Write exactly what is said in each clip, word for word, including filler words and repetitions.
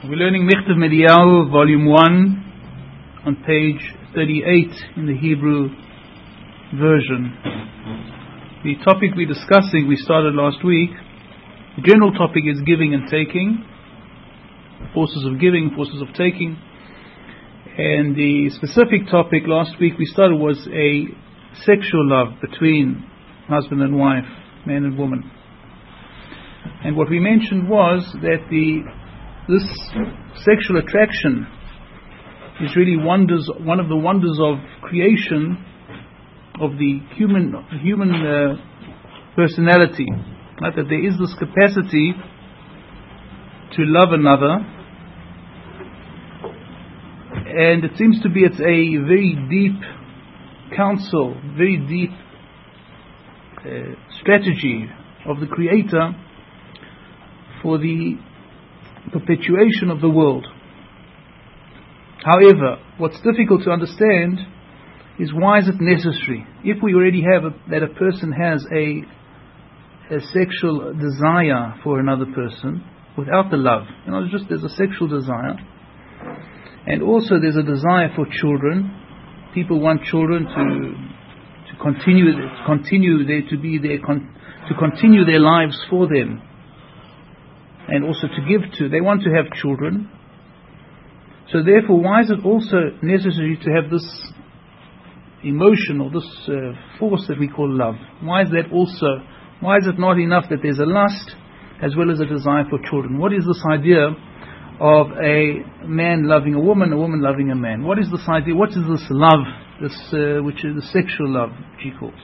We're learning Michtav Mediyahu, Volume one, on page thirty-eight in the Hebrew version. The topic we're discussing, we started last week. The general topic is giving and taking, forces of giving, forces of taking. And the specific topic last week we started was a sexual love between husband and wife, man and woman. And what we mentioned was that the this sexual attraction is really wonders, one of the wonders of creation of the human human uh, personality. Right? That there is this capacity to love another, and it seems to be it's a very deep counsel, very deep uh, strategy of the Creator for the perpetuation of the world. However, what's difficult to understand is why is it necessary? If we already have a, that a person has a, a sexual desire for another person without the love, you know, just there's a sexual desire, and also there's a desire for children. People want children to to continue to continue there to be there con, to continue their lives for them. And also to give to. They want to have children. So therefore, why is it also necessary to have this emotion or this uh, force that we call love? Why is that also, why is it not enough that there's a lust as well as a desire for children? What is this idea of a man loving a woman, a woman loving a man? What is this idea? What is this love, this uh, which is the sexual love, which he calls?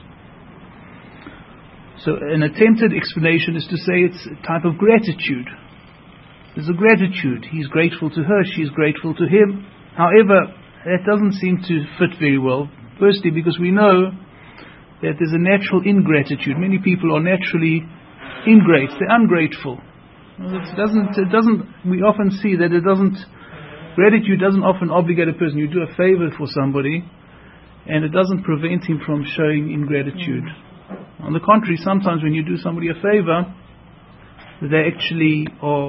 So an attempted explanation is to say it's a type of gratitude. There's a gratitude. He's grateful to her, she's grateful to him. However, that doesn't seem to fit very well. Firstly, because we know that there's a natural ingratitude. Many people are naturally ingrate. They're ungrateful. It doesn't, it doesn't, we often see that it doesn't, gratitude doesn't often obligate a person. You do a favor for somebody, and it doesn't prevent him from showing ingratitude. On the contrary, sometimes when you do somebody a favor, they actually are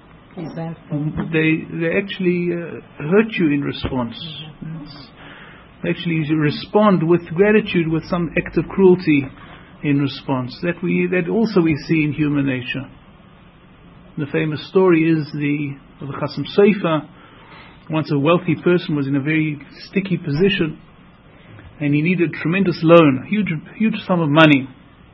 they they actually uh, hurt you in response. It's, they actually respond with gratitude with some act of cruelty in response. That we that also we see in human nature. The famous story is the of the Chasam Sofer. Once a wealthy person was in a very sticky position, and he needed tremendous loan, huge huge sum of money.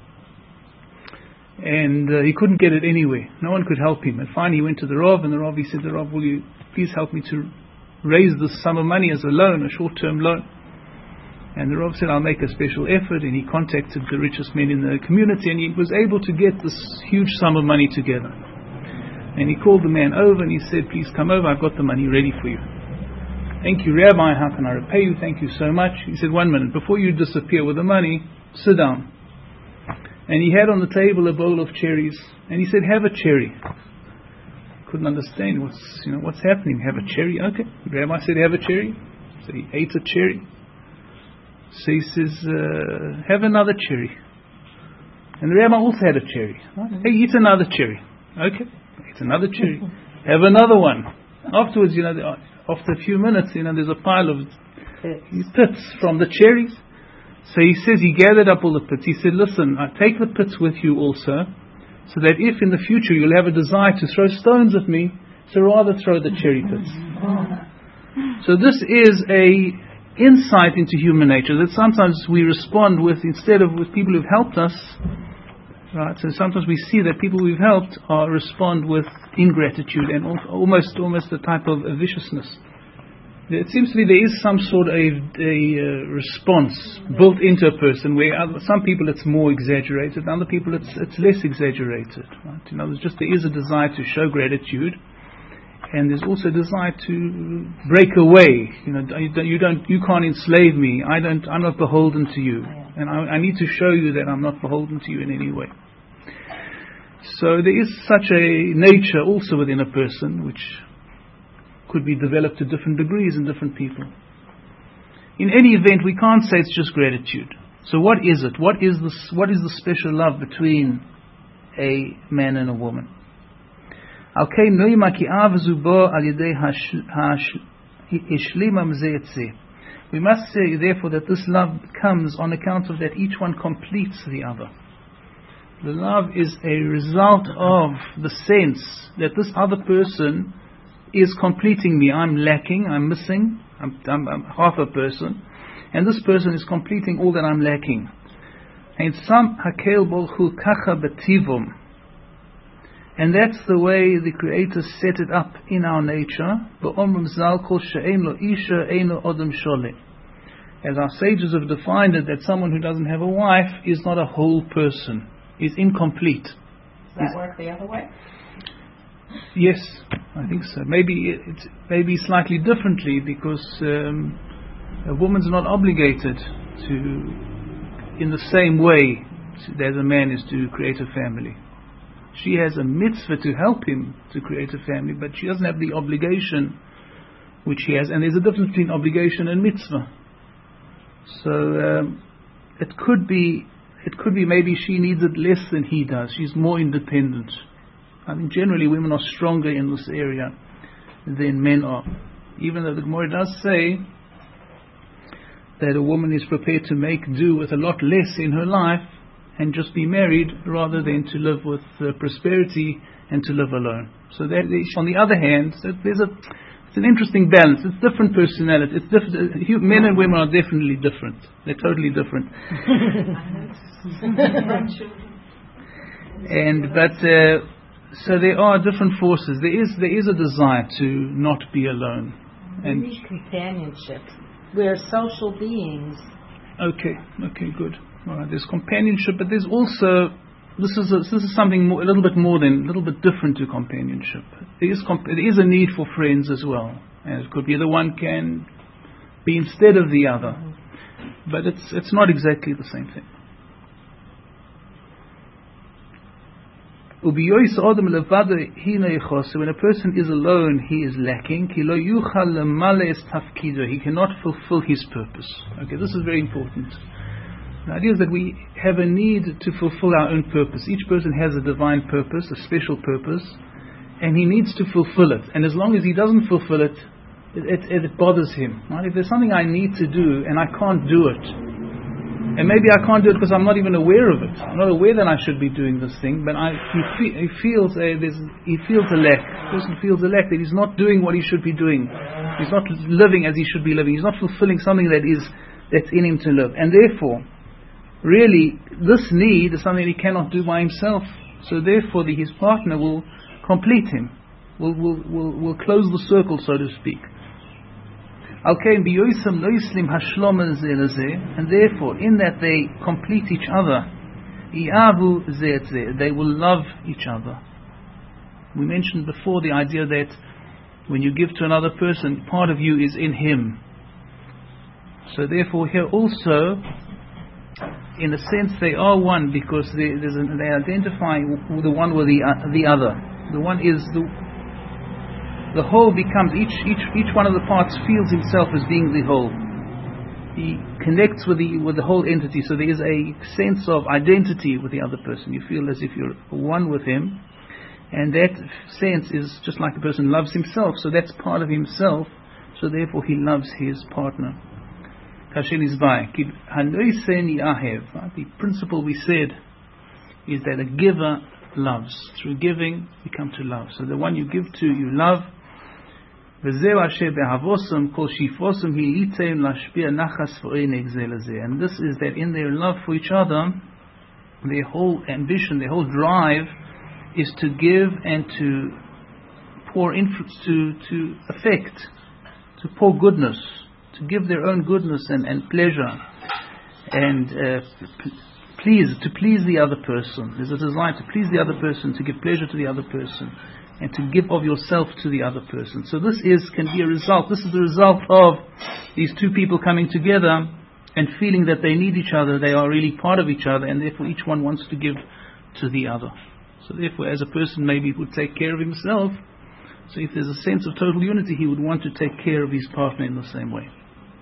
And uh, he couldn't get it anyway. No one could help him. And finally he went to the Rav, and the Rav, he said, the Rav, will you please help me to raise this sum of money as a loan, a short-term loan? And the Rav said, I'll make a special effort. And he contacted the richest men in the community, and he was able to get this huge sum of money together. And he called the man over, and he said, please come over, I've got the money ready for you. Thank you, Rabbi, how can I repay you? Thank you so much. He said, one minute, before you disappear with the money, sit down. And he had on the table a bowl of cherries, and he said, have a cherry. Couldn't understand what's, you know, what's happening. Have a cherry? Okay. Rabbi said, have a cherry. So he ate a cherry. So he says, uh, have another cherry. And the Rabbi also had a cherry. Hey, eat another cherry. Okay. Eat another cherry. Have another one. Afterwards, you know, after a few minutes, you know, there's a pile of pits from the cherries. So he says he gathered up all the pits. He said, listen, I take the pits with you also, so that if in the future you'll have a desire to throw stones at me, so rather throw the cherry pits. So this is a insight into human nature, that sometimes we respond with, instead of with people who've helped us, right? So sometimes we see that people we've helped are respond with ingratitude and almost almost a type of a viciousness. It seems to me there is some sort of a, a uh, response built into a person, where other, some people it's more exaggerated, other people it's it's less exaggerated. Right? You know, there's just there is a desire to show gratitude, and there's also a desire to break away. You know, you don't, you don't you can't enslave me. I don't. I'm not beholden to you, and I, I need to show you that I'm not beholden to you in any way. So there is such a nature also within a person, which could be developed to different degrees in different people. In any event, we can't say it's just gratitude. So what is it? What is this? What is the special love between a man and a woman? Al kein noima ki avzu bo al yedei hashlimam ze et ze. We must say, therefore, that this love comes on account of that each one completes the other. The love is a result of the sense that this other person is completing me. I'm lacking, I'm missing, I'm, I'm, I'm half a person, and this person is completing all that I'm lacking. And some hakel bolchu kacha betivum. And that's the way the Creator set it up in our nature. As our sages have defined it, that someone who doesn't have a wife is not a whole person, is incomplete. Does that is, work the other way? Yes, I think so. Maybe it's maybe slightly differently, because um, a woman's not obligated to, in the same way that a man is to create a family. She has a mitzvah to help him to create a family, but she doesn't have the obligation which he has. And there's a difference between obligation and mitzvah. So um, it could be, it could be maybe she needs it less than he does. She's more independent. I mean, generally women are stronger in this area than men are. Even though the Gemara does say that a woman is prepared to make do with a lot less in her life and just be married rather than to live with uh, prosperity and to live alone. So that is, on the other hand, there's a it's an interesting balance. It's different personality. It's different. Men and women are definitely different. They're totally different. and but uh, so there are different forces. There is there is a desire to not be alone. And we need companionship. We're social beings. Okay. Okay. Good. All right, there's companionship, but there's also this is a, this is something more, a little bit more than a little bit different to companionship. There is comp- there is a need for friends as well, and it could be the one can be instead of the other, but it's it's not exactly the same thing. When a person is alone, he is lacking. He cannot fulfill his purpose. Okay, this is very important. The idea is that we have a need to fulfill our own purpose. Each person has a divine purpose, a special purpose, and he needs to fulfill it. And as long as he doesn't fulfill it, it, it, it bothers him. Right? If there's something I need to do and I can't do it, and maybe I can't do it because I'm not even aware of it. I'm not aware that I should be doing this thing, but I, he, fe- he feels a, there's, he feels a lack. The person feels a lack, that he's not doing what he should be doing. He's not living as he should be living. He's not fulfilling something that is that's in him to live, and therefore, really, this need is something he cannot do by himself. So therefore, the, his partner will complete him, will will will, will close the circle, so to speak. And therefore, in that they complete each other, they will love each other. We mentioned before the idea that when you give to another person, part of you is in him. So therefore, here also, in a sense, they are one, because they, there's a, they identify the one with the uh, the other. The one is the the whole becomes each each each one of the parts feels himself as being the whole. He connects with the with the whole entity. So there is a sense of identity with the other person. You feel as if you're one with him, and that sense is just like the person loves himself. So that's part of himself. So therefore, he loves his partner. The principle we said is that a giver loves. Through giving, we come to love. So the one you give to, you love. And this is that in their love for each other, their whole ambition, their whole drive is to give and to pour influence, to, to affect, to pour goodness, to give their own goodness and, and pleasure, and uh, p- please, to please the other person. There's a desire to please the other person, to give pleasure to the other person, and to give of yourself to the other person. So this is can be a result. This is the result of these two people coming together and feeling that they need each other. They are really part of each other, and therefore each one wants to give to the other. So therefore, as a person maybe would take care of himself, so if there's a sense of total unity, he would want to take care of his partner in the same way.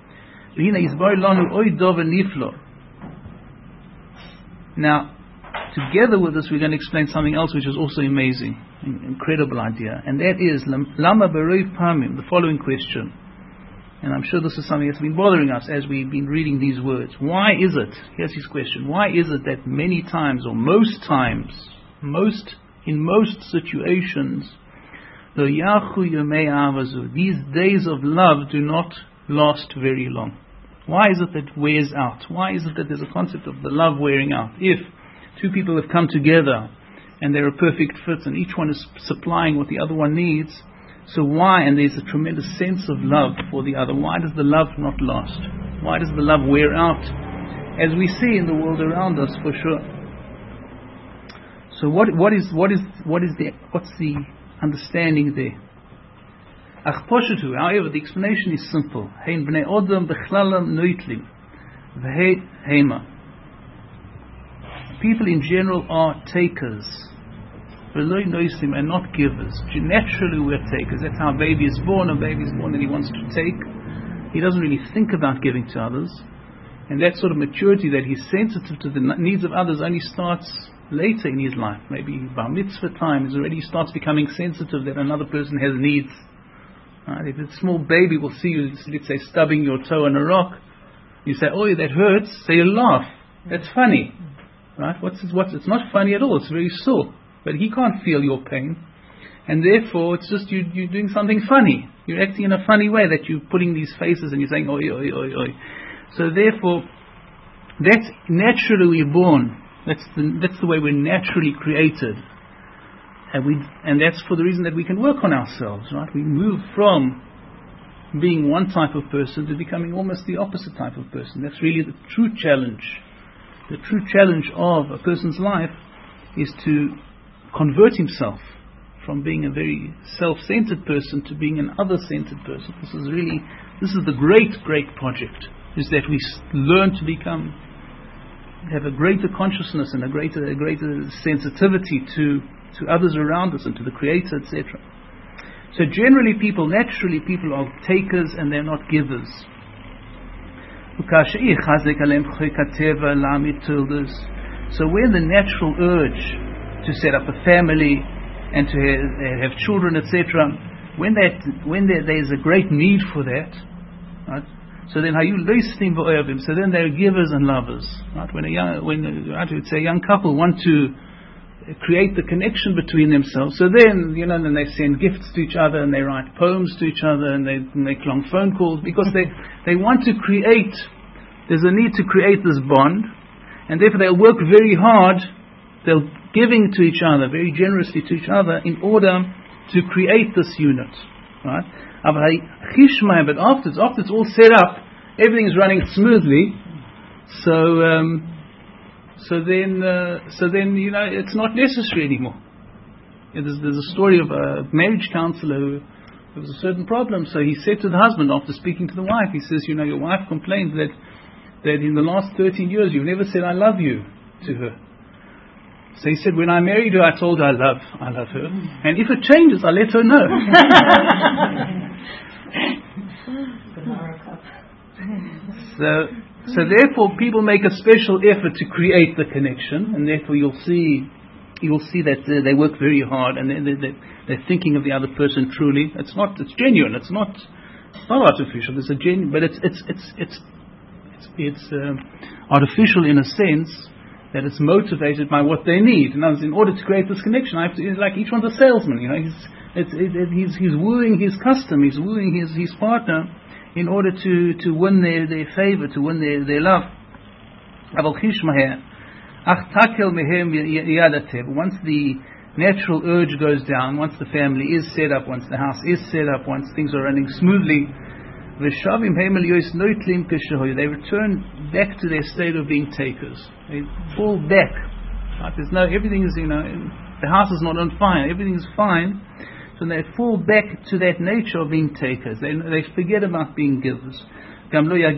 Now, to together with this, we're going to explain something else which is also amazing, an incredible idea, and that is Lama Beroi Pamim, the following question. And I'm sure this is something that's been bothering us as we've been reading these words. Why is it, here's his question, why is it that many times, or most times, most, in most situations, the Yachu Yomei Avazu, these days of love do not last very long? Why is it that it wears out? Why is it that there's a concept of the love wearing out? If two people have come together and they're a perfect fit and each one is supplying what the other one needs, so why, and there's a tremendous sense of love for the other, why does the love not last? Why does the love wear out? As we see in the world around us, for sure. So what what is what is what is the what's the understanding there? Ach poshetu, however, the explanation is simple. Hein bnei odam bechlalam noitlim, v'hei heima. People in general are takers, and not givers. Naturally we're takers. That's how a baby is born. A baby is born and he wants to take. He doesn't really think about giving to others. And that sort of maturity that he's sensitive to the needs of others only starts later in his life. Maybe bar mitzvah time is already, he starts becoming sensitive that another person has needs. Right? If a small baby will see you, let's say, stubbing your toe on a rock, you say, "Oh, that hurts." So you laugh. That's funny. Right? What's, what's, it's not funny at all. It's very sore. But he can't feel your pain, and therefore it's just you, you're doing something funny. You're acting in a funny way, that you're putting these faces and you're saying oi oi oi oi. So therefore, that's naturally we're born. That's the that's the way we're naturally created, and we and that's for the reason that we can work on ourselves. Right? We move from being one type of person to becoming almost the opposite type of person. That's really the true challenge. The true challenge of a person's life is to convert himself from being a very self-centered person to being an other-centered person. This is really, this is the great, great project, is that we learn to become, have a greater consciousness and a greater, a greater sensitivity to, to others around us and to the Creator, et cetera. So generally people, naturally people are takers and they're not givers. So when the natural urge to set up a family and to have, have children, et cetera, when that when there, there's a great need for that, right? So then, how you listing him? So then they're givers and lovers, right? When a young, when I would say a young couple want to create the connection between themselves, so then you know, then they send gifts to each other and they write poems to each other and they make long phone calls because they they want to create. There's a need to create this bond, and therefore they'll work very hard. They'll giving to each other, very generously to each other, in order to create this unit, right? But after it's, after it's all set up, everything's running smoothly. So, um, so then, uh, so then you know, it's not necessary anymore. Yeah, there's, there's a story of a marriage counselor who there was a certain problem. So he said to the husband after speaking to the wife, he says, "You know, your wife complained that that in the last thirteen years you've never said 'I love you' to her." So he said, "When I married her, I told her I love, I love her. And if it changes, I let her know." so, so therefore, people make a special effort to create the connection, and therefore you'll see, you'll see that uh, they work very hard, and they're, they're, they're thinking of the other person truly. It's not, it's genuine. It's not, it's not artificial. It's a genuine, but it's, it's, it's, it's, it's, it's um, artificial in a sense. That it's motivated by what they need. In other words, in order to create this connection, I have to, it's like each one's a salesman. You know, he's it's, it, it, he's he's wooing his custom, he's wooing his, his partner, in order to, to win their, their favor, to win their, their love. Once the natural urge goes down, once the family is set up, once the house is set up, once things are running smoothly, they return back to their state of being takers. They fall back. Right? There's no, everything is, you know, the house is not on fire, everything is fine. So they fall back to that nature of being takers. They, they forget about being givers. And they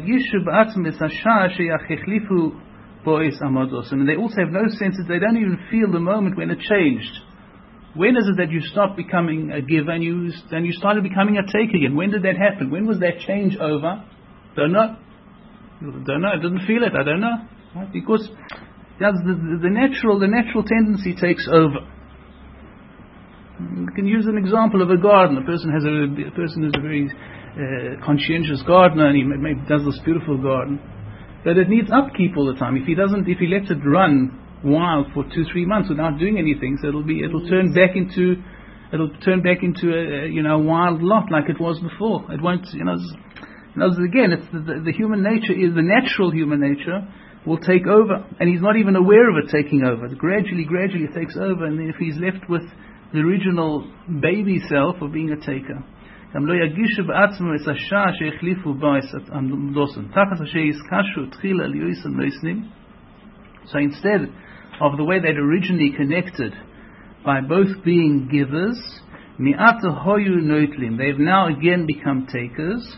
also have no sense that they don't even feel the moment when it changed. When is it that you stop becoming a giver and you and you started becoming a taker again? When did that happen? When was that change over? Don't know. Don't know. I didn't feel it. I don't know. Right? Because does the, the, the natural the natural tendency takes over. We can use an example of a garden. A person has a, a person who's a very uh, conscientious gardener, and he maybe does this beautiful garden, but it needs upkeep all the time. If he doesn't, if he lets it run wild for two, three months without doing anything, so it'll be it'll turn back into it'll turn back into a, you know, wild lot like it was before. It won't, you know. You know again, it's the, the, the human nature is the natural human nature will take over, and he's not even aware of it taking over. Gradually, gradually it takes over, and then if he's left with the original baby self of being a taker. So instead of the way they'd originally connected by both being givers, they've now again become takers.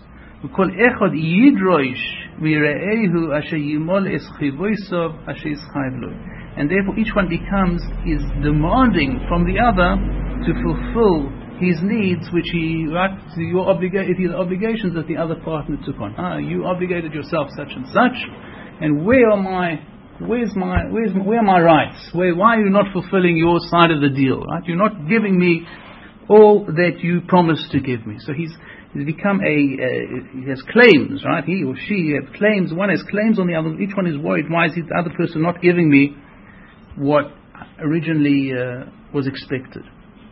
And therefore each one becomes is demanding from the other to fulfill his needs, which he right, your obliga- it is obligations that the other partner took on. Ah, you obligated yourself such and such, and where are my where's my where's where are my rights? Where why are you not fulfilling your side of the deal? Right? You're not giving me all that you promised to give me. So he's he's become a uh, he has claims, right? He or she has claims. One has claims on the other. Each one is worried. Why is the other person not giving me what originally uh, was expected?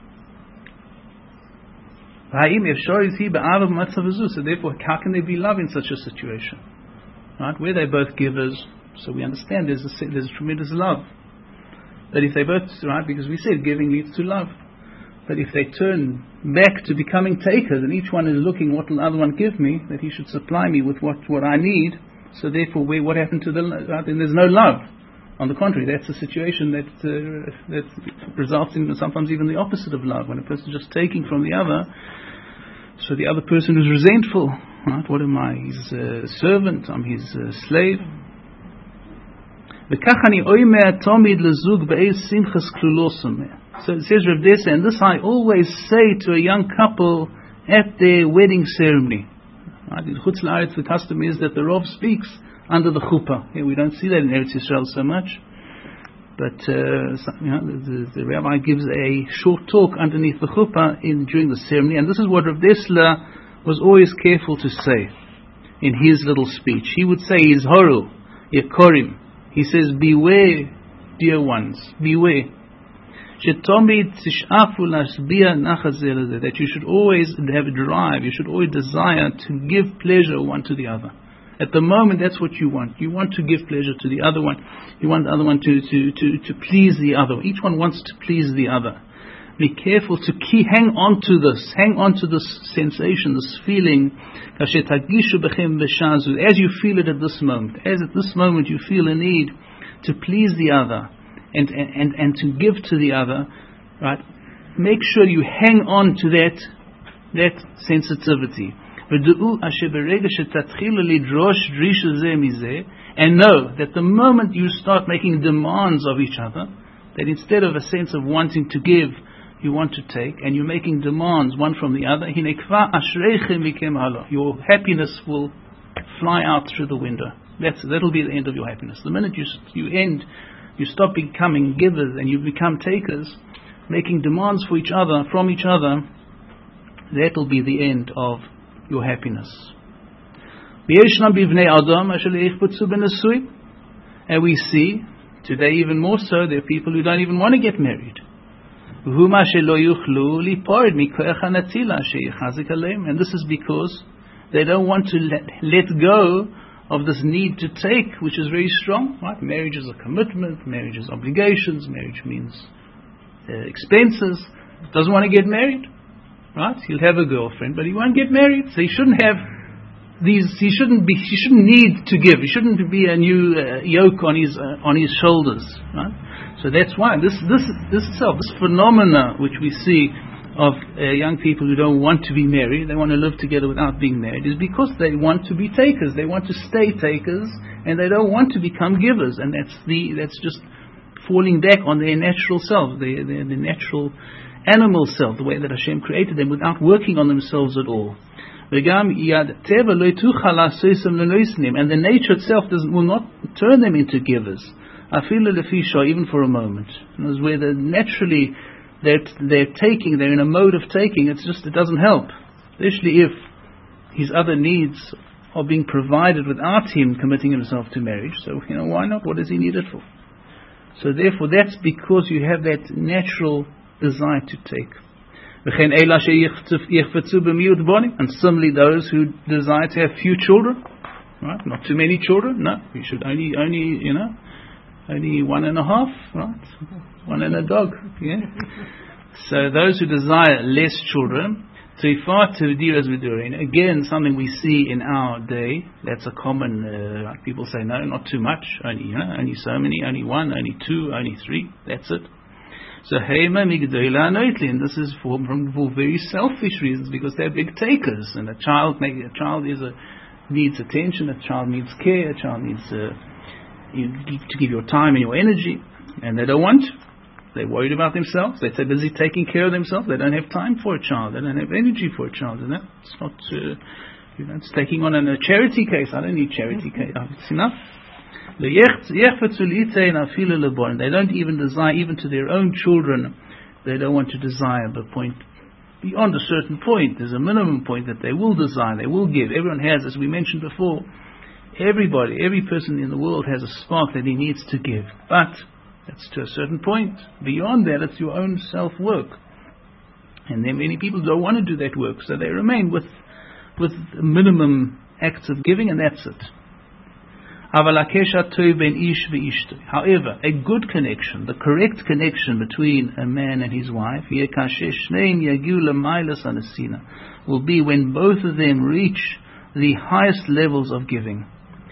So therefore, how can there be love in such a situation? Right? Where they're both givers, so we understand there's a, there's a tremendous love. But if they both, right, because we said giving leads to love. But if they turn back to becoming takers, and each one is looking what will the other one give me, that he should supply me with what, what I need, so therefore where, what happened to the love? Right? Then there's no love. On the contrary, that's a situation that uh, that results in sometimes even the opposite of love, when a person is just taking from the other. So the other person is resentful. Right? What am I? He's a servant. I'm his uh, slave. So it says Rav Dessa, and this I always say to a young couple at their wedding ceremony. Right? In Chutz La'aretz, the custom is that the Rav speaks under the chuppah. Yeah, we don't see that in Eretz Yisrael so much, but uh, you know, the, the, the rabbi gives a short talk underneath the chuppah in during the ceremony, and this is what Rav Dessler was always careful to say in his little speech. He would say, "Yizhoru, Yekorim." He says, "Beware, dear ones, beware. That you should always have a drive, you should always desire to give pleasure one to the other." At the moment, that's what you want. You want to give pleasure to the other one. You want the other one to, to, to, to please the other. Each one wants to please the other. Be careful to key, hang on to this. Hang on to this sensation, this feeling. As you feel it at this moment. As at this moment you feel a need to please the other and, and, and to give to the other. Right? Make sure you hang on to that, that sensitivity. And know that the moment you start making demands of each other, that instead of a sense of wanting to give, you want to take, and you're making demands one from the other, your happiness will fly out through the window. That's, that'll be the end of your happiness. The minute you, you end, you stop becoming givers and you become takers, making demands for each other, from each other, that'll be the end of your happiness. And we see today even more so, there are people who don't even want to get married. And this is because they don't want to let, let go of this need to take, which is very strong. Right? Marriage is a commitment, marriage is obligations, marriage means uh, expenses. Doesn't want to get married. Right? He'll have a girlfriend, but he won't get married. So he shouldn't have these. He shouldn't be. He shouldn't need to give. He shouldn't be a new uh, yoke on his uh, on his shoulders. Right? So that's why this this this itself, this phenomena which we see of uh, young people who don't want to be married, they want to live together without being married, is because they want to be takers. They want to stay takers, and they don't want to become givers. And that's the that's just falling back on their natural self, their their, their natural animal self, the way that Hashem created them, without working on themselves at all. And the nature itself doesn't, will not turn them into givers. Afilu lefisha, even for a moment. And it's where they're naturally they're, they're taking, they're in a mode of taking, it's just, it doesn't help. Especially if his other needs are being provided without him committing himself to marriage. So, you know, why not? What does he need it for? So therefore, that's because you have that natural desire to take. And similarly, those who desire to have few children, right? Not too many children. No, you should only, only, you know, only one and a half, right? One and a dog. Yeah. So those who desire less children, again, something we see in our day. That's a common. Uh, like people say, no, not too much. Only, you know, only so many. Only one. Only two. Only three. That's it. So Heima Migdoila Anoitli, and this is for, for very selfish reasons, because they're big takers, and a child, maybe a child is a needs attention, a child needs care, a child needs uh, you, to give your time and your energy, and they don't want. They're worried about themselves. They're so busy taking care of themselves. They don't have time for a child. They don't have energy for a child. You know? It's not. Uh, you know, it's taking on a charity case. I don't need charity case. It's enough. They don't even desire, even to their own children, they don't want to desire the point beyond a certain point. There's a minimum point that they will desire, they will give. Everyone has, as we mentioned before, everybody, every person in the world has a spark that he needs to give. But that's to a certain point. Beyond that, it's your own self-work. And then many people don't want to do that work, so they remain with, with minimum acts of giving, and that's it. However, a good connection, the correct connection between a man and his wife, will be when both of them reach the highest levels of giving.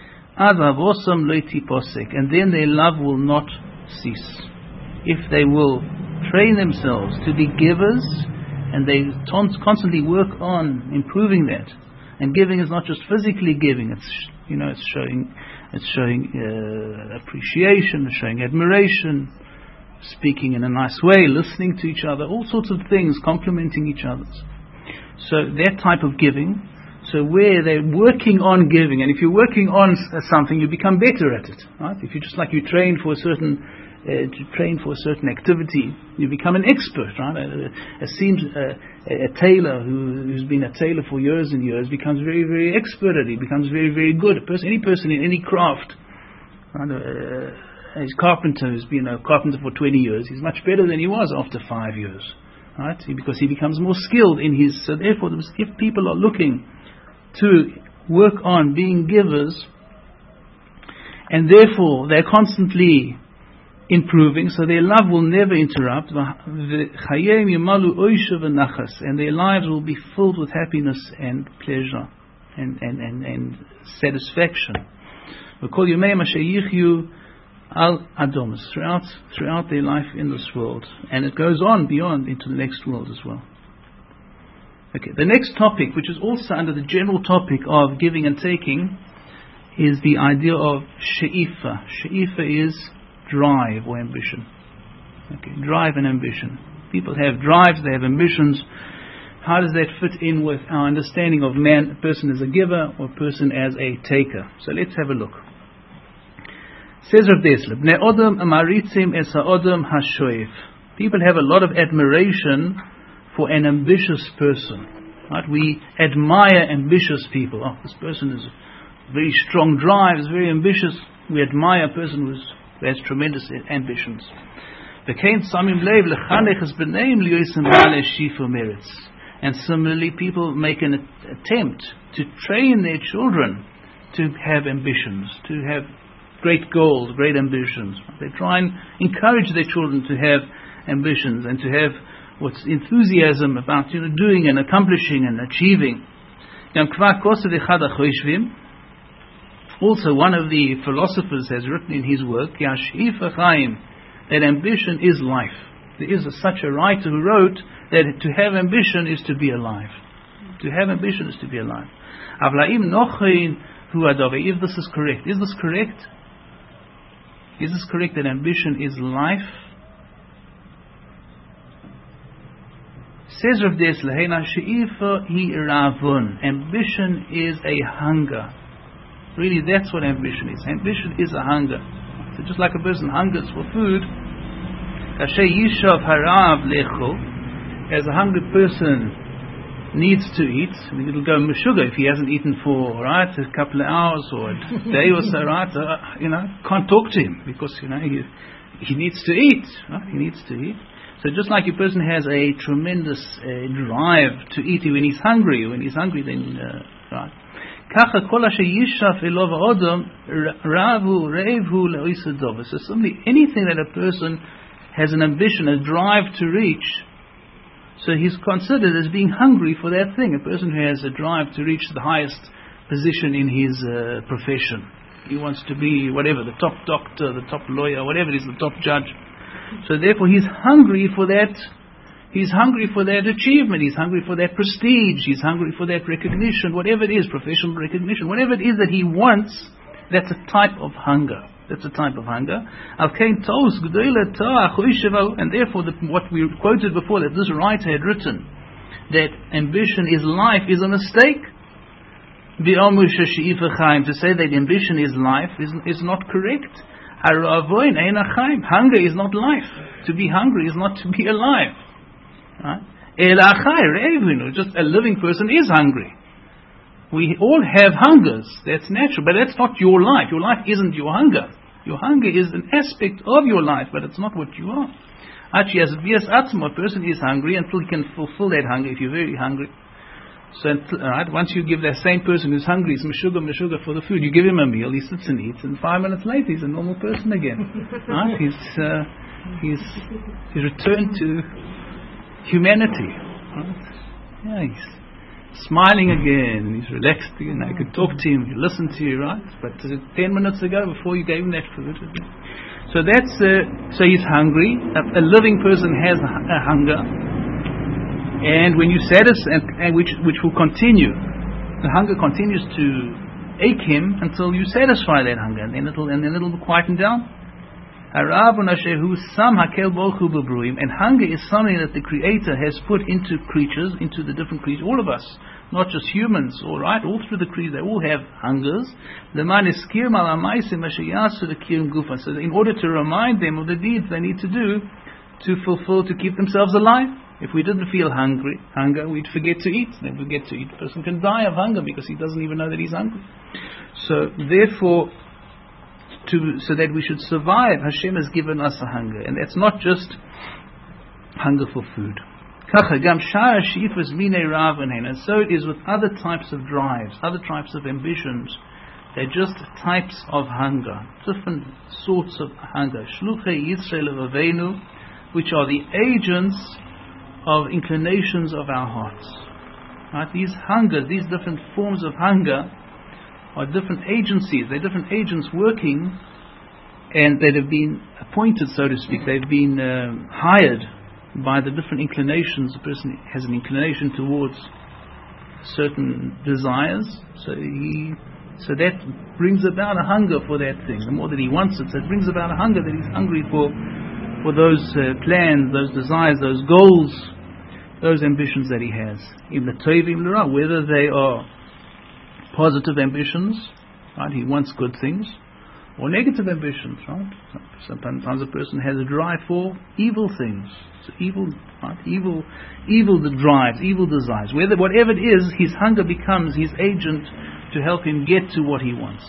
And then their love will not cease. If they will train themselves to be givers, and they constantly work on improving that. And giving is not just physically giving, it's, you know, it's showing It's showing uh, appreciation, it's showing admiration, speaking in a nice way, listening to each other, all sorts of things, complimenting each other. So that type of giving, so where they're working on giving, and if you're working on something, you become better at it, right? If you just like you train for a certain uh, to train for a certain activity, you become an expert, right? A, a, seems, a, a tailor who, who's been a tailor for years and years becomes very, very expert at it. He becomes very, very good. A person, any person in any craft, right? Uh, a carpenter who's been a carpenter for twenty years, he's much better than he was after five years, right? Because he becomes more skilled in his. So therefore, if people are looking to work on being givers, and therefore they're constantly improving, so their love will never interrupt, and their lives will be filled with happiness and pleasure and, and, and, and satisfaction. Throughout, throughout their life in this world, and it goes on beyond into the next world as well. Okay, the next topic, which is also under the general topic of giving and taking, is the idea of she'ifa. She'ifa is drive or ambition. Okay, drive and ambition. People have drives, they have ambitions. How does that fit in with our understanding of man, a person as a giver or a person as a taker? So let's have a look. Says Rav Dessler, Bnei Odom amaritzim es ha'odom hashoef. People have a lot of admiration for an ambitious person. Right? We admire ambitious people. Oh, this person is very strong drive, is very ambitious. We admire a person who's who has tremendous ambitions. And similarly, people make an attempt to train their children to have ambitions, to have great goals, great ambitions. They try and encourage their children to have ambitions and to have what's enthusiasm about, you know, doing and accomplishing and achieving. Also, one of the philosophers has written in his work, that ambition is life. There is a, such a writer who wrote that to have ambition is to be alive. To have ambition is to be alive. If this is correct, is this correct? Is this correct that ambition is life? Says Rav Dessler, ambition is a hunger. Really, that's what ambition is. Ambition is a hunger. So just like a person hungers for food, kasher yishav harav lechol, as a hungry person needs to eat, I mean, it'll go meshuga if he hasn't eaten for, right, a couple of hours or a day or so, right, uh, you know, can't talk to him because, you know, he, he needs to eat, right, he needs to eat. So just like a person has a tremendous uh, drive to eat when he's hungry, when he's hungry then, uh, right. So simply anything that a person has an ambition, a drive to reach, so he's considered as being hungry for that thing. A person who has a drive to reach the highest position in his uh, profession. He wants to be whatever, the top doctor, the top lawyer, whatever it is, the top judge. So therefore he's hungry for that, he's hungry for that achievement, he's hungry for that prestige, he's hungry for that recognition, whatever it is, professional recognition, whatever it is that he wants, that's a type of hunger. That's a type of hunger. And therefore, the, what we quoted before, that this writer had written, that ambition is life, is a mistake. To say that ambition is life is, is not correct. Hunger is not life. To be hungry is not to be alive. Right? Just a living person is hungry. We all have hungers. That's natural, but that's not your life. Your life isn't your hunger. Your hunger is an aspect of your life, but it's not what you are. Actually, as a person is hungry until he can fulfill that hunger. If you're very hungry, so right, once you give that same person who's hungry, he's meshuga meshuga for the food, you give him a meal, he sits and eats, and five minutes later he's a normal person again. Right? He's uh, he's he's returned to humanity. Right? Yeah, he's smiling again, he's relaxed again. I could talk to him, he listen to you, right? But uh, ten minutes ago, before you gave him that food, so that's uh, so he's hungry. A, a living person has a, a hunger, and when you satisfy, and, and which which will continue, the hunger continues to ache him until you satisfy that hunger, and then it'll and then it'll quieten down. And hunger is something that the Creator has put into creatures, into the different creatures, all of us, not just humans, all right, all through the creatures, they all have hungers. So in order to remind them of the deeds they need to do to fulfill, to keep themselves alive. If we didn't feel hungry, hunger, we'd forget to eat. Then we forget to eat. A person can die of hunger because he doesn't even know that he's hungry. So therefore, To, so that we should survive, Hashem has given us a hunger, and that's not just hunger for food. And so it is with other types of drives, other types of ambitions. They're just types of hunger, different sorts of hunger. Which are the agents of inclinations of our hearts. Right? These hungers, these different forms of hunger, are different agencies. They're different agents working, and that have been appointed, so to speak. They've been um, hired by the different inclinations. A person has an inclination towards certain desires, so he, so that brings about a hunger for that thing. The more that he wants it, so it brings about a hunger that he's hungry for, for those uh, plans, those desires, those goals, those ambitions that he has. In the Tovim L'ra, whether they are positive ambitions, right? He wants good things, or negative ambitions, right? Sometimes a person has a drive for evil things, so evil, right? Evil, evil the drives, evil desires. Whether whatever it is, his hunger becomes his agent to help him get to what he wants.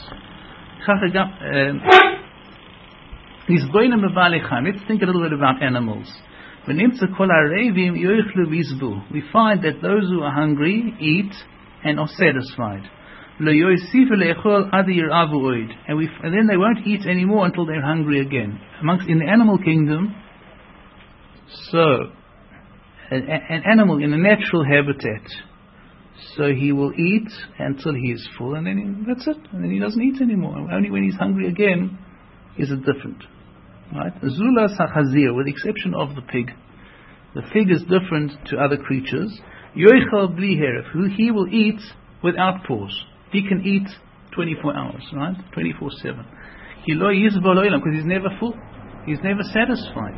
Let's think a little bit about animals. We find that those who are hungry eat and are satisfied. And, we, and then they won't eat anymore until they're hungry again. Amongst in the animal kingdom, so an, an animal in a natural habitat, so he will eat until he is full, and then he, that's it. And then he doesn't eat anymore. Only when he's hungry again is it different. Right? Zula sachazir, with the exception of the pig. The pig is different to other creatures. Yoichal bli heref, who he will eat without pause. He can eat twenty-four hours, right? twenty-four seven. Because he's never full. He's never satisfied.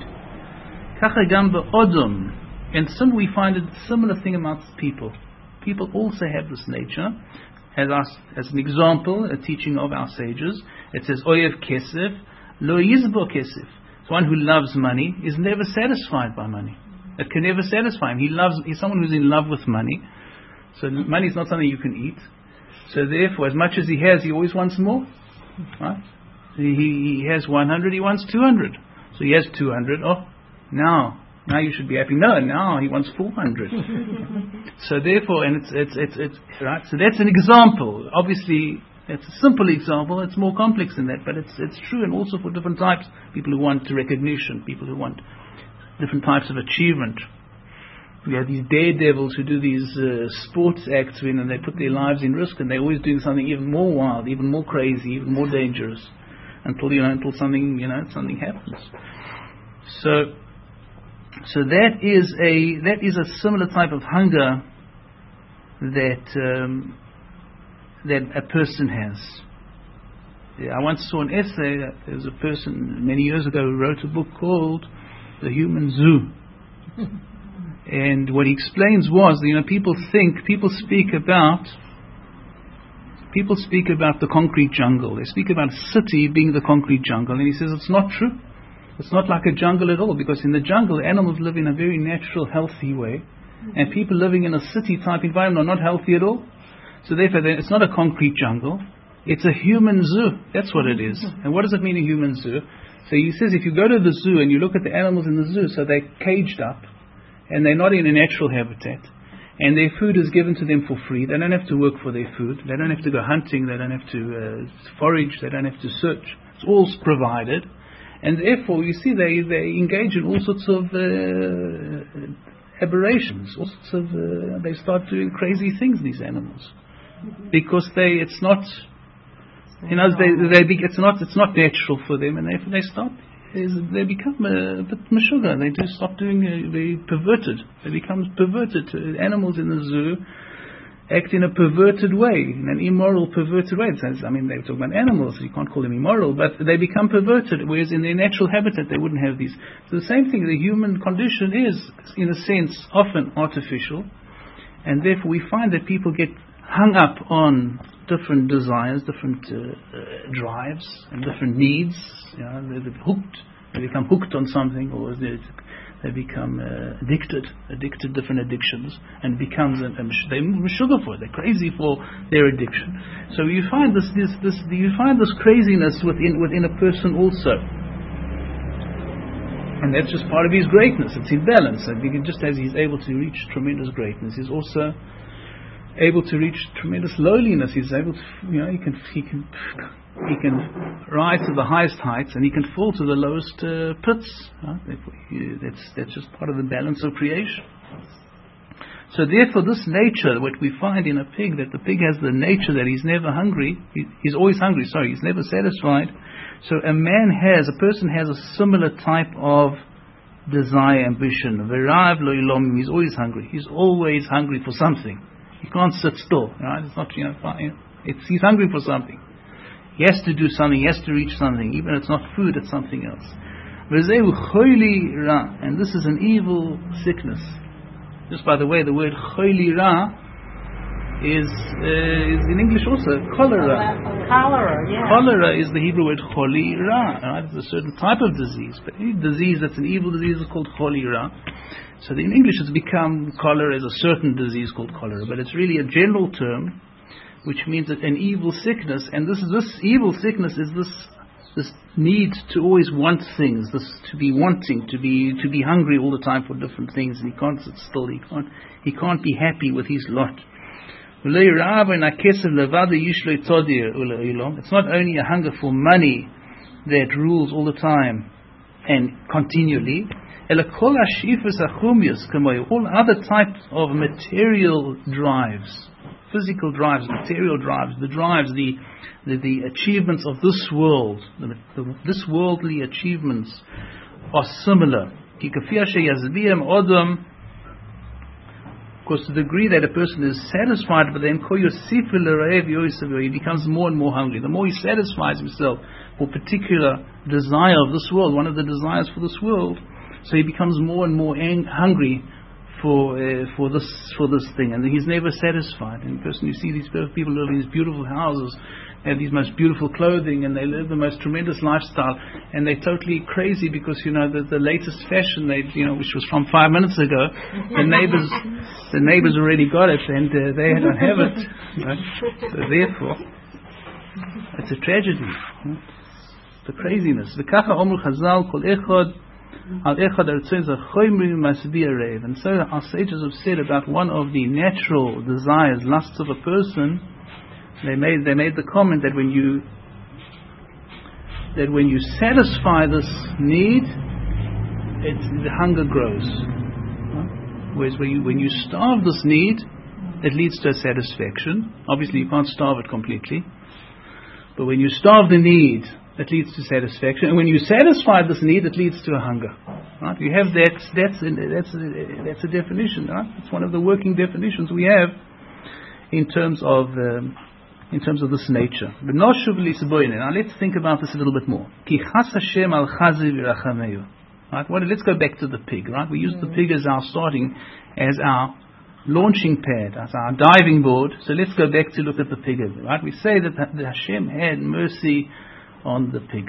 And some we find a similar thing amongst people. People also have this nature. As, our, as an example, a teaching of our sages, it says, Oyev kesef, Lo yizbo kesef. Someone who loves money is never satisfied by money. It can never satisfy him. He loves. He's someone who's in love with money. So money is not something you can eat. So therefore, as much as he has, he always wants more. Right? He, he has one hundred. He wants two hundred. So he has two hundred. Oh, now, now you should be happy. No, now he wants four hundred. So therefore, and it's it's it's it's right. So that's an example. Obviously, it's a simple example. It's more complex than that, but it's it's true, and also for different types. People who want recognition. People who want different types of achievement. We have these daredevils who do these uh, sports acts when and they put their lives in risk, and they're always doing something even more wild, even more crazy, even more dangerous, until you know until something you know something happens. So, so that is a that is a similar type of hunger that um, that a person has. Yeah, I once saw an essay. There was a person many years ago who wrote a book called The Human Zoo. And what he explains was, you know, people think, people speak about, people speak about the concrete jungle. They speak about a city being the concrete jungle. And he says it's not true. It's not like a jungle at all, because in the jungle, animals live in a very natural, healthy way. And people living in a city-type environment are not healthy at all. So therefore, it's not a concrete jungle. It's a human zoo. That's what it is. And what does it mean, a human zoo? So he says if you go to the zoo and you look at the animals in the zoo, so they're caged up, and they're not in a natural habitat, and their food is given to them for free. They don't have to work for their food. They don't have to go hunting. They don't have to uh, forage. They don't have to search. It's all provided. And therefore, you see, they, they engage in all sorts of uh, aberrations. All sorts of, uh, they start doing crazy things, these animals. Because they, it's not, you know, they, they be, it's not, it's not natural for them, and they, they start, they become a, a bit meshuggah. They do stop doing, uh, they perverted. They become perverted. Animals in the zoo act in a perverted way, in an immoral, perverted way. I mean, they talk about animals, so you can't call them immoral, but they become perverted, whereas in their natural habitat they wouldn't have these. So the same thing, the human condition is, in a sense, often artificial, and therefore we find that people get hung up on different desires, different uh, uh, drives, and different needs. You know, they're, they're hooked. They become hooked on something, or they, they become uh, addicted, addicted to different addictions, and becomes a, a they're sugar for it. They're crazy for their addiction. So you find this, this, this, you find this craziness within within a person also, and that's just part of his greatness. It's in balance. And just as he's able to reach tremendous greatness, he's also able to reach tremendous lowliness. He's able to, you know, he can he can he can rise to the highest heights, and he can fall to the lowest uh, pits. Huh? That's that's just part of the balance of creation. So therefore, this nature, what we find in a pig, that the pig has the nature that he's never hungry. He, he's always hungry. Sorry, he's never satisfied. So a man has, a person has a similar type of desire, ambition. V'rav lo ilom, he's always hungry. He's always hungry for something. He can't sit still, right? It's not, you know, it's, he's hungry for something. He has to do something, he has to reach something. Even if it's not food, it's something else. And this is an evil sickness. Just by the way, the word choili ra is, uh, is in English also cholera. Cholera, yeah. Cholera is the Hebrew word choli ra. Right? It's a certain type of disease, but any disease that's an evil disease is called choli ra. So in English it's become cholera as a certain disease called cholera, but it's really a general term, which means that an evil sickness, and this this evil sickness is this this need to always want things, this to be wanting, to be to be hungry all the time for different things, and he can't sit still, he can't he can't be happy with his lot. It's not only a hunger for money that rules all the time and continually. All other types of material drives, physical drives, material drives, the drives, the the, the achievements of this world, the, the, this worldly achievements are similar. Of course, to the degree that a person is satisfied with them, he becomes more and more hungry. The more he satisfies himself for a particular desire of this world, one of the desires for this world, so he becomes more and more ang- hungry for uh, for this for this thing, and he's never satisfied. And the person, you see these people live in these beautiful houses, they have these most beautiful clothing, and they live the most tremendous lifestyle, and they're totally crazy because, you know, the, the latest fashion, they, you know, which was from five minutes ago, the neighbors the neighbors already got it, and uh, they don't have it. Right? So therefore, it's a tragedy. Right? The craziness. V'kacha omru Chazal kol echad. And so our sages have said about one of the natural desires, lusts of a person. They made they made the comment that when you that when you satisfy this need, it's, the hunger grows. Whereas when you when you starve this need, it leads to a satisfaction. Obviously, you can't starve it completely, but when you starve the need, it leads to satisfaction, and when you satisfy this need, it leads to a hunger. Right? You have that. That's that's that's a definition. Right? It's one of the working definitions we have in terms of um, in terms of this nature. Now let's think about this a little bit more. Right? Well, let's go back to the pig. Right? We use the pig as our starting, as our launching pad, as our diving board. So let's go back to look at the pig. Right? We say that the Hashem had mercy on the pig,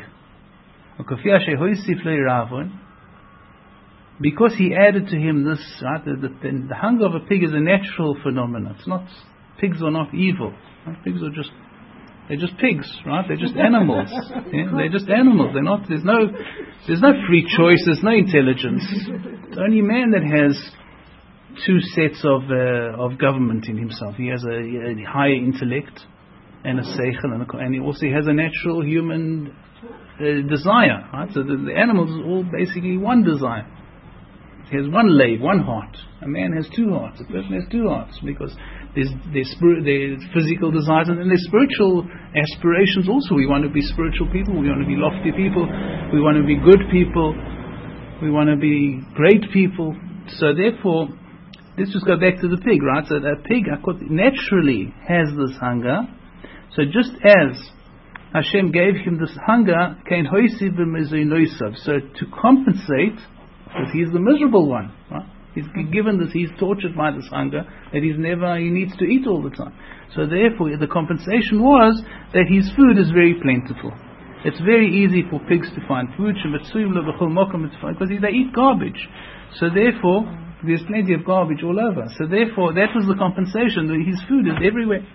because he added to him this. Right, the, the, the hunger of a pig is a natural phenomenon. It's not, pigs are not evil. Right? Pigs are just, they're just pigs, right? They're just animals. Yeah? They're just animals. They're not. There's no, there's no free choice. There's no intelligence. It's only man that has two sets of uh, of government in himself. He has a, a higher intellect and a seichel, and, and he also has a natural human uh, desire. Right? So the, the animals is all basically one desire. He has one leg, one heart. A man has two hearts. A person has two hearts, because there's there's, spir- there's physical desires, and then there's spiritual aspirations also. We want to be spiritual people. We want to be lofty people. We want to be good people. We want to be great people. So therefore, let's just go back to the pig, right? So a pig naturally has this hunger. So just as Hashem gave him this hunger, so to compensate, because he's the miserable one, right? He's given this, he's tortured by this hunger, that he's never, he needs to eat all the time. So therefore, the compensation was that his food is very plentiful. It's very easy for pigs to find food, because they eat garbage. So therefore, there's plenty of garbage all over. So therefore, that was the compensation. His food is everywhere.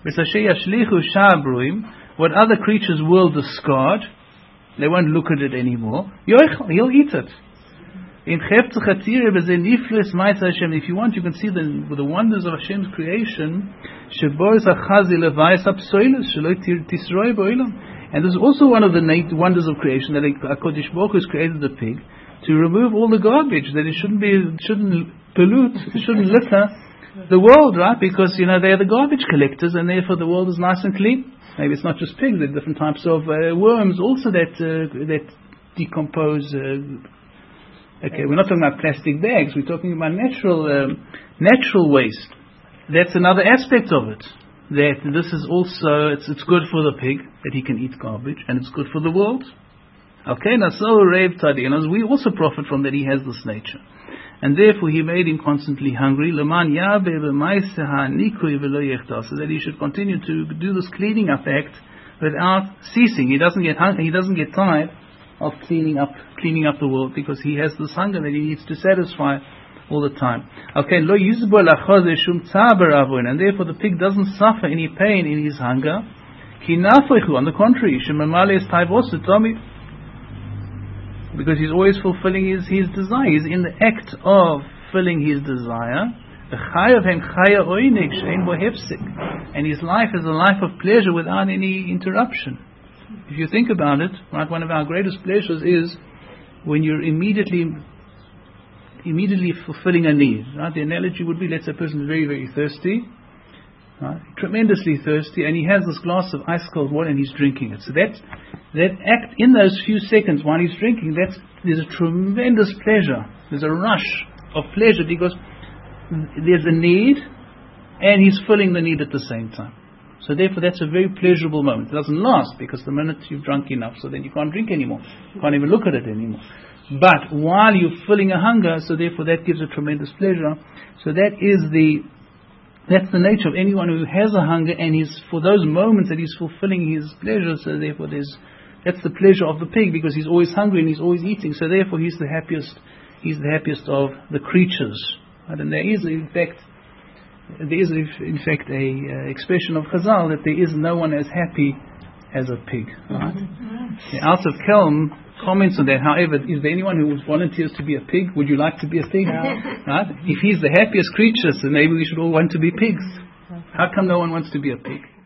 What other creatures will discard, they won't look at it anymore. He'll eat it. If you want, you can see the, the wonders of Hashem's creation. And this is also one of the wonders of creation, that HaKadosh Baruch Hu has created the pig to remove all the garbage, that it shouldn't be, shouldn't pollute, it shouldn't litter the world, right? Because, you know, they are the garbage collectors, and therefore the world is nice and clean. Maybe it's not just pigs; there are different types of uh, worms also that uh, that decompose. Uh, okay, we're not talking about plastic bags. We're talking about natural um, natural waste. That's another aspect of it. That this is also it's it's good for the pig that he can eat garbage, and it's good for the world. Okay, now so Rav Tadi, and as we also profit from that, he has this nature. And therefore he made him constantly hungry, so that he should continue to do this cleaning up act without ceasing. He doesn't get hung- he doesn't get tired of cleaning up cleaning up the world, because he has this hunger that he needs to satisfy all the time. Okay, lo yizbo lachod shum tzaber avon, and therefore the pig doesn't suffer any pain in his hunger. Ki nafoichu, on the contrary, shemamale is taivosu tomi, because he's always fulfilling his, his desire. He's in the act of filling his desire. And his life is a life of pleasure without any interruption. If you think about it, right, one of our greatest pleasures is when you're immediately immediately fulfilling a need. Right? The analogy would be, let's say a person is very, very thirsty, right? Tremendously thirsty, and he has this glass of ice cold water and he's drinking it. So that that act in those few seconds while he's drinking, that's there's a tremendous pleasure. There's a rush of pleasure, because there's a need and he's filling the need at the same time. So therefore that's a very pleasurable moment. It doesn't last, because the minute you've drunk enough, so then you can't drink anymore. You can't even look at it anymore. But while you're filling a hunger, so therefore that gives a tremendous pleasure. So that is the that's the nature of anyone who has a hunger, and he's for those moments that he's fulfilling his pleasure. So therefore, there's that's the pleasure of the pig, because he's always hungry and he's always eating. So therefore, he's the happiest. He's the happiest of the creatures. Right? And there is, in fact, there is in fact a uh, expression of Chazal that there is no one as happy as a pig. Right? Mm-hmm. The Alts of Kelm comments on that. However, is there anyone who volunteers to be a pig? Would you like to be a pig? No. Right? If he's the happiest creature, so maybe we should all want to be pigs. How come no one wants to be a pig?